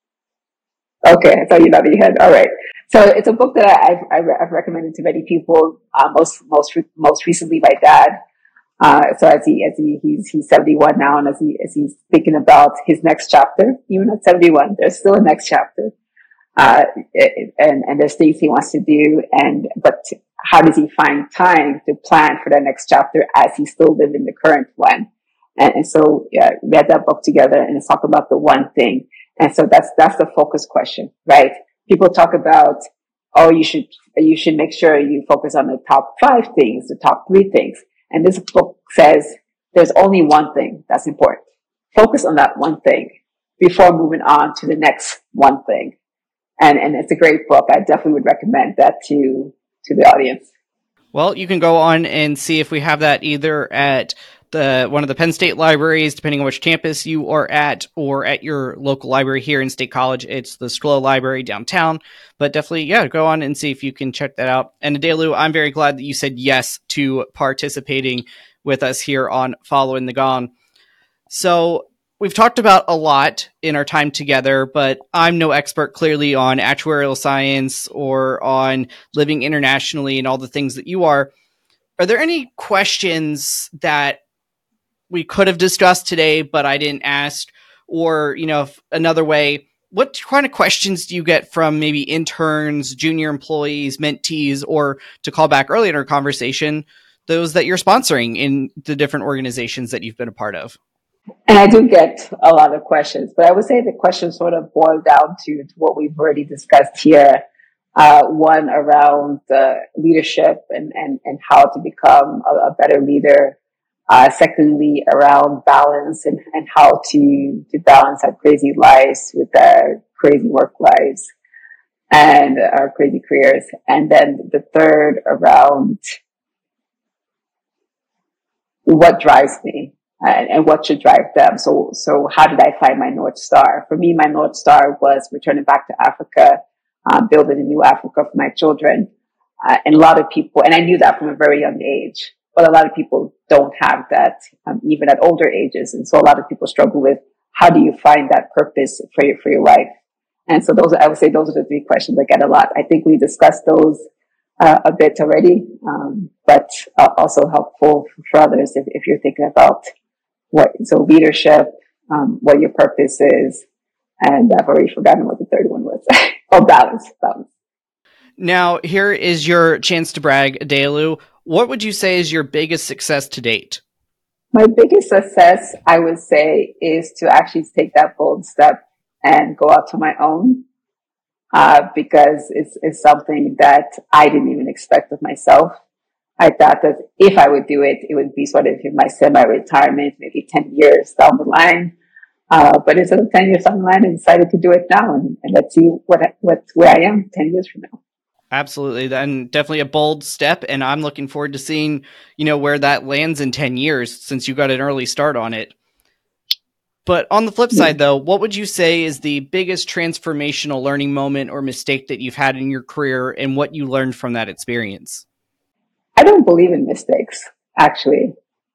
Okay. I thought you nodded your head. All right. So it's a book that I, I've, I've recommended to many people, uh, most, most, most recently my dad. Uh, so as he, as he, he's, he's seventy-one now, and as he, as he's thinking about his next chapter, even at seventy-one, there's still a next chapter. Uh, and, and there's things he wants to do. And, but how does he find time to plan for that next chapter as he's still living the current one? And, and so, yeah, we read that book together, and it's talking about the one thing. And so that's, that's the focus question, right? People talk about, oh, you should, you should make sure you focus on the top five things, the top three things. And this book says there's only one thing that's important. Focus on that one thing before moving on to the next one thing. And, and it's a great book. I definitely would recommend that to, to the audience. Well, you can go on and see if we have that either at the one of the Penn State libraries, depending on which campus you are at, or at your local library here in State College. It's the Scuola Library downtown. But definitely, yeah, go on and see if you can check that out. And Adelu, I'm very glad that you said yes to participating with us here on Following the Gong. So we've talked about a lot in our time together, but I'm no expert clearly on actuarial science or on living internationally and all the things that you are. Are there any questions that we could have discussed today, but I didn't ask? Or, you know, another way, what kind of questions do you get from maybe interns, junior employees, mentees, or to call back earlier in our conversation, those that you're sponsoring in the different organizations that you've been a part of? And I do get a lot of questions, but I would say the questions sort of boil down to, to what we've already discussed here. Uh, one around uh, leadership and, and, and how to become a, a better leader. Uh, secondly, around balance and, and how to, to balance our crazy lives with our crazy work lives and our crazy careers. And then the third around what drives me and, and what should drive them. So, so how did I find my North Star? For me, my North Star was returning back to Africa, um, building a new Africa for my children. Uh, and a lot of people, and I knew that from a very young age, but a lot of people don't have that, um, even at older ages. And so a lot of people struggle with how do you find that purpose for your, for your life? And so those, I would say those are the three questions I get a lot. I think we discussed those, uh, a bit already, um, but uh, also helpful for others if, if you're thinking about what, so leadership, um, what your purpose is. And I've already forgotten what the third one was. Oh, balance, balance. Now, here is your chance to brag, Adelu. What would you say is your biggest success to date? My biggest success, I would say, is to actually take that bold step and go out to my own, uh, because it's, it's something that I didn't even expect of myself. I thought that if I would do it, it would be sort of in my semi-retirement, maybe ten years down the line. Uh, but instead of ten years down the line, I decided to do it now, and, and let's see what, what, where I am ten years from now. Absolutely. And definitely a bold step. And I'm looking forward to seeing, you know, where that lands in ten years since you got an early start on it. But on the flip side, though, what would you say is the biggest transformational learning moment or mistake that you've had in your career and what you learned from that experience? I don't believe in mistakes, actually.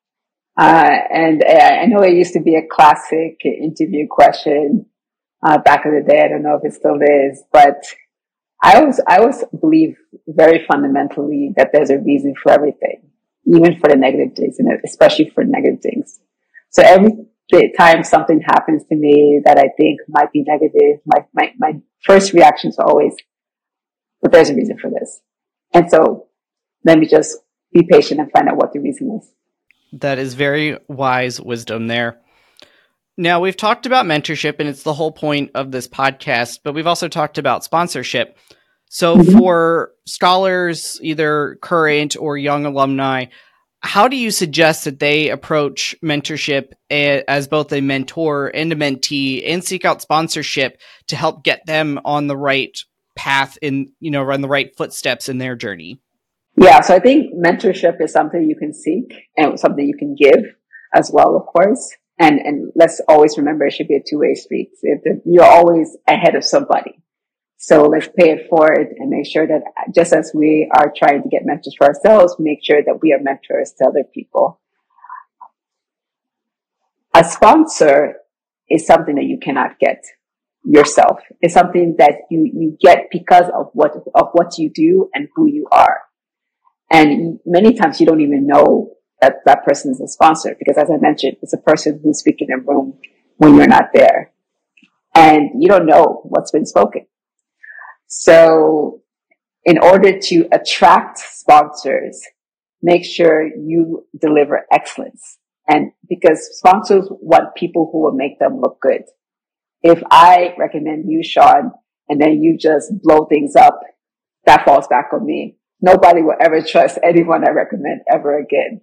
Uh, and uh, I know it used to be a classic interview question uh, back in the day. I don't know if it still is, but I always, I always believe very fundamentally that there's a reason for everything, even for the negative things, and especially for negative things. So every time something happens to me that I think might be negative, my, my, my first reactions are always, but there's a reason for this. And so let me just be patient and find out what the reason is. That is very wise wisdom there. Now, we've talked about mentorship, and it's the whole point of this podcast, but we've also talked about sponsorship. So mm-hmm. for scholars, either current or young alumni, how do you suggest that they approach mentorship as both a mentor and a mentee and seek out sponsorship to help get them on the right path in, you know, run the right footsteps in their journey? Yeah, so I think mentorship is something you can seek and something you can give as well, of course. And and let's always remember it should be a two-way street. If you're always ahead of somebody. So let's pay it forward and make sure that just as we are trying to get mentors for ourselves, make sure that we are mentors to other people. A sponsor is something that you cannot get yourself. It's something that you, you get because of what, of what you do and who you are. And many times you don't even know that that person is a sponsor because, as I mentioned, it's a person who's speaking in a room when you're not there. And you don't know what's been spoken. So in order to attract sponsors, make sure you deliver excellence. And because sponsors want people who will make them look good. If I recommend you, Sean, and then you just blow things up, that falls back on me. Nobody will ever trust anyone I recommend ever again.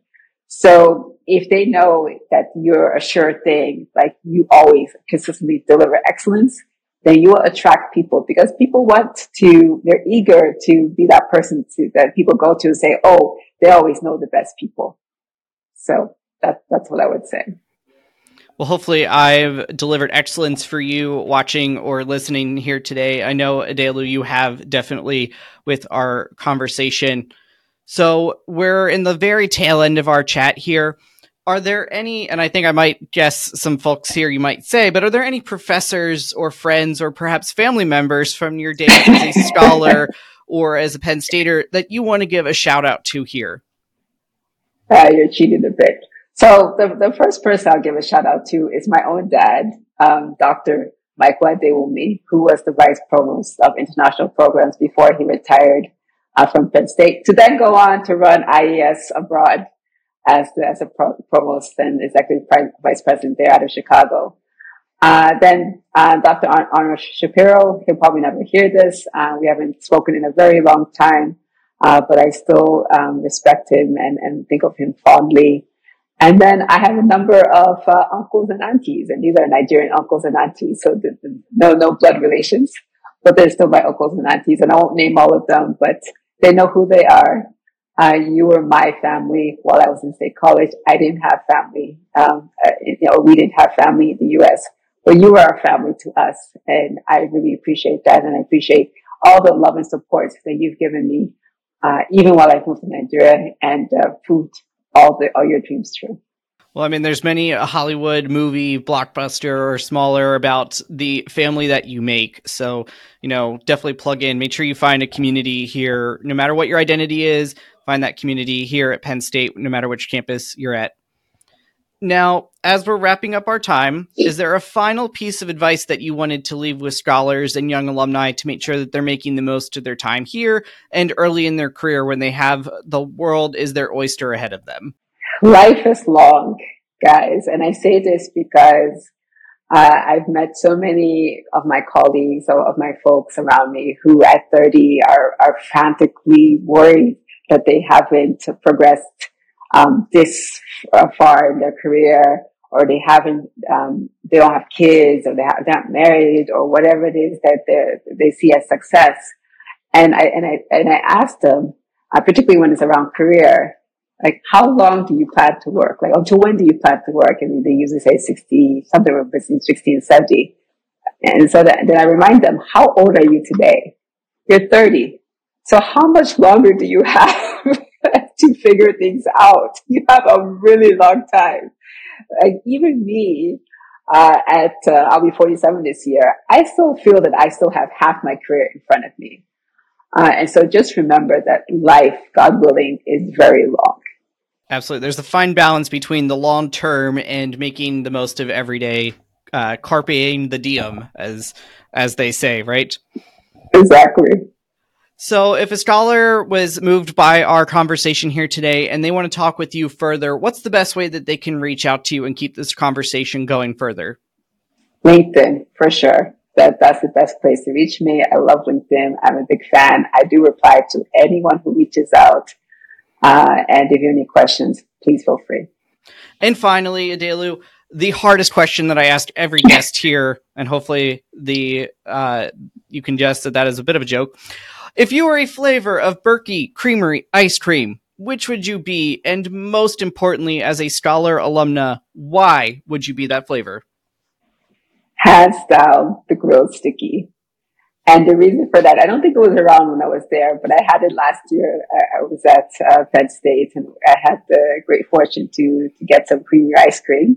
So if they know that you're a sure thing, like you always consistently deliver excellence, then you will attract people because people want to, they're eager to be that person to, that people go to and say, oh, they always know the best people. So that, that's what I would say. Well, hopefully I've delivered excellence for you watching or listening here today. I know, Adelu, you have definitely with our conversation. So we're in the very tail end of our chat here. Are there any, and I think I might guess some folks here you might say, but are there any professors or friends or perhaps family members from your days as a scholar or as a Penn Stater that you want to give a shout out to here? Uh, you're cheating a bit. So the, the first person I'll give a shout out to is my own dad, um, Doctor Michael Adewumi, who was the vice provost of international programs before he retired uh, from Penn State, to then go on to run I E S abroad as the, as a pro- provost and executive vice president there out of Chicago. Uh, then uh, Doctor Ar- Arnold Shapiro, he'll probably never hear this. Uh, we haven't spoken in a very long time, uh, but I still um, respect him and, and think of him fondly. And then I have a number of uh, uncles and aunties, and these are Nigerian uncles and aunties, so the, the, no no blood relations, but they're still my uncles and aunties, and I won't name all of them, but they know who they are. Uh, you were my family while I was in State College. I didn't have family, um, uh, you know, we didn't have family in the U S, but you were our family to us, and I really appreciate that, and I appreciate all the love and support that you've given me, uh, even while I moved to Nigeria and uh, proved all the all your dreams true. Well, I mean, there's many a Hollywood movie, blockbuster or smaller about the family that you make. So, you know, definitely plug in. Make sure you find a community here, no matter what your identity is. Find that community here at Penn State, no matter which campus you're at. Now, as we're wrapping up our time, is there a final piece of advice that you wanted to leave with scholars and young alumni to make sure that they're making the most of their time here and early in their career when they have the world is their oyster ahead of them? Life is long, guys. And I say this because uh, I've met so many of my colleagues or of my folks around me who at thirty are, are frantically worried that they haven't progressed um, this far in their career, or they haven't, um, they don't have kids, or they have, they're not married, or whatever it is that they they see as success. And I and I and I asked them, uh, particularly when it's around career, like, how long do you plan to work? Like, until when do you plan to work? And they usually say sixty, something between sixty and seventy. And so that, then I remind them, how old are you today? You're thirty. So how much longer do you have to figure things out? You have a really long time. Like, even me, uh, at, uh, I'll be forty-seven this year. I still feel that I still have half my career in front of me. Uh, and so just remember that life, God willing, is very long. Absolutely. There's a fine balance between the long term and making the most of every day, uh, carpe the diem, as as they say, right? Exactly. So if a scholar was moved by our conversation here today and they want to talk with you further, what's the best way that they can reach out to you and keep this conversation going further? LinkedIn, for sure. That that's the best place to reach me. I love LinkedIn. I'm a big fan. I do reply to anyone who reaches out. Uh, and if you have any questions, please feel free. And finally, Adelu, the hardest question that I asked every guest here, and hopefully the uh, you can guess that that is a bit of a joke. If you were a flavor of Berkey Creamery ice cream, which would you be? And most importantly, as a scholar alumna, why would you be that flavor? Hands down, the grilled sticky. And the reason for that, I don't think it was around when I was there, but I had it last year. I, I was at uh, Penn State, and I had the great fortune to, to get some creamy ice cream,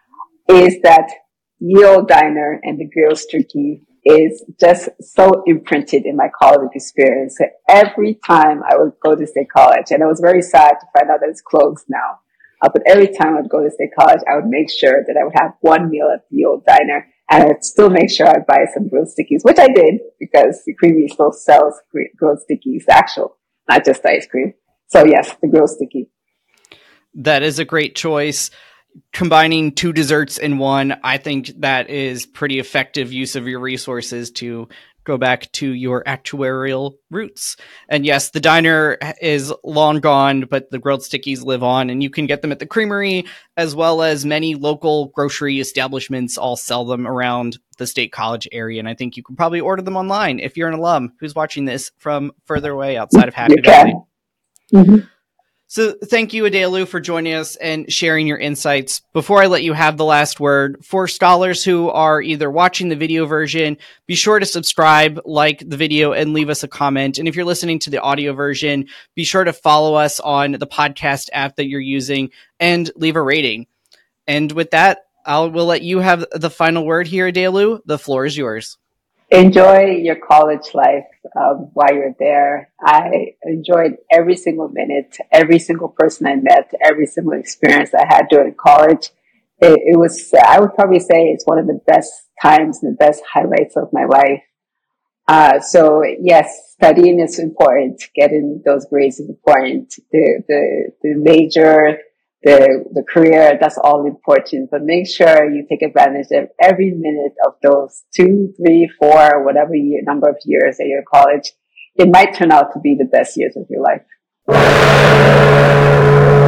is that Ye Olde Diner and the grilled sticky is just so imprinted in my college experience. So every time I would go to State College, and I was very sad to find out that it's closed now, uh, but every time I would go to State College, I would make sure that I would have one meal at the Ye Olde Diner, and I'd still make sure I'd buy some grilled stickies, which I did, because the Creamy still sells grilled stickies, actual, not just ice cream. So yes, the grilled sticky. That is a great choice. Combining two desserts in one, I think that is pretty effective use of your resources to go back to your actuarial roots. And yes, the diner is long gone, but the grilled stickies live on, and you can get them at the Creamery, as well as many local grocery establishments all sell them around the State College area. And I think you can probably order them online if you're an alum who's watching this from further away outside of Happy Valley. Mm-hmm. So thank you, Adelu, for joining us and sharing your insights. Before I let you have the last word, for scholars who are either watching the video version, be sure to subscribe, like the video, and leave us a comment. And if you're listening to the audio version, be sure to follow us on the podcast app that you're using and leave a rating. And with that, I will let you have the final word here, Adelu. The floor is yours. Enjoy your college life um, while you're there. I enjoyed every single minute, every single person I met, every single experience I had during college. It, it was, I would probably say it's one of the best times and the best highlights of my life. Uh, so yes, studying is important. Getting those grades is important. The, the, the major, the, the career, that's all important, but make sure you take advantage of every minute of those two, three, four, whatever year, number of years at your college. It might turn out to be the best years of your life.